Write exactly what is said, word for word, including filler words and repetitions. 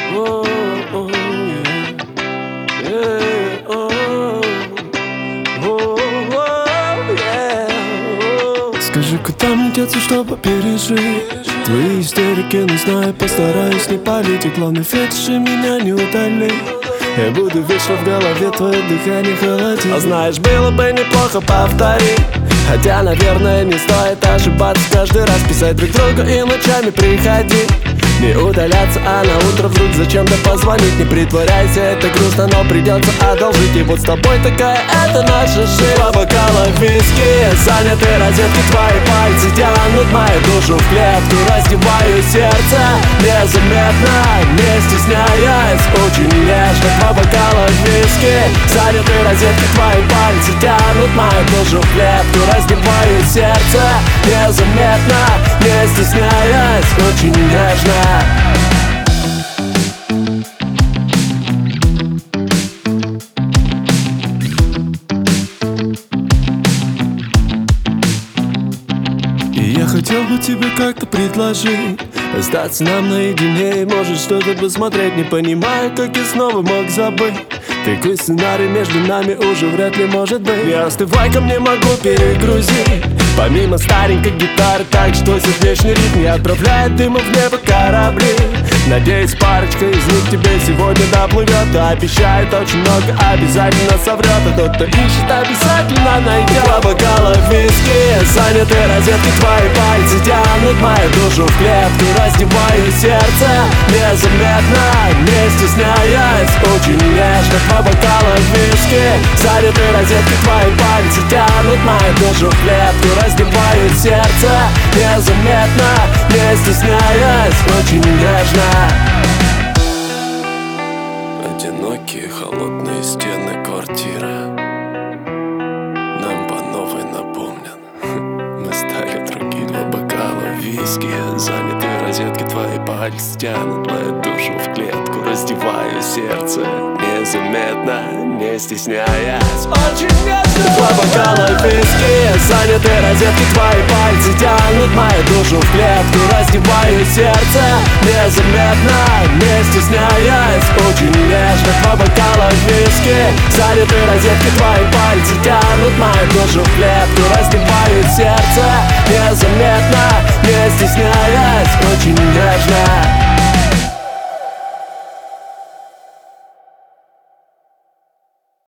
Oh, oh, yeah. Yeah, oh, oh, oh, yeah, oh. Скажи, куда мне деться, чтобы пережить твои истерики, но знаю, постараюсь не палить. И главный фетиш меня не удали. Я буду вечно в голове, твое дыхание холодит. А знаешь, было бы неплохо повторить. Хотя, наверное, не стоит ошибаться. Каждый раз писать друг другу и ночами приходить. Не удаляться, а на утро вдруг зачем-то позвонить. Не притворяйся, это грустно, но придется одолжить. И вот с тобой такая, это наша жизнь. Два бокала виски, заняты розетки, твои пальцы тянут мою душу в клетку. Раздеваю сердце незаметно, не стесняясь, очень нежно. Два бокала виски, заняты розетки, твои пальцы тянут мою душу в клетку. Раздеваю сердце незаметно, не стесняясь, очень нежно. И я хотел бы тебе как-то предложить остаться нам наедине и может что-то посмотреть. Не понимаю, как я снова мог забыть. Такой сценарий между нами уже вряд ли может быть. Не остывай ко мне, могу перегрузить. Помимо старенькой гитары, так что сердечный ритм не отправляет дыма в небо корабли. Надеюсь, парочка из них тебе сегодня доплывет. А обещает очень много, обязательно соврет. А тот, кто ищет, обязательно найдет. Два бокала виски, заняты розетки, твои пальцы тянут мою душу в клетку. Раздеваю сердце незаметно, не стесняясь, очень нежно. Два бокала виски, заняты розетки, твои пальцы тянут мою душу в клетку. Раздеваю сердце незаметно, не стесняясь, очень нежно. Одинокие холодные стены квартиры нам по новой напомнят, мы стали другие. Два бокала виски, занятые розетки, твои пальцы тянут мою душу в клетку. Раздеваю сердце незаметно, не стесняясь, очень нежно. Два бокала виски, занятые розетки, твои пальцы тянут мою душу в клетку. Раздеваю сердце незаметно, не стесняясь, очень нежно. Два бокала виски, занятые розетки, твои пальцы тянут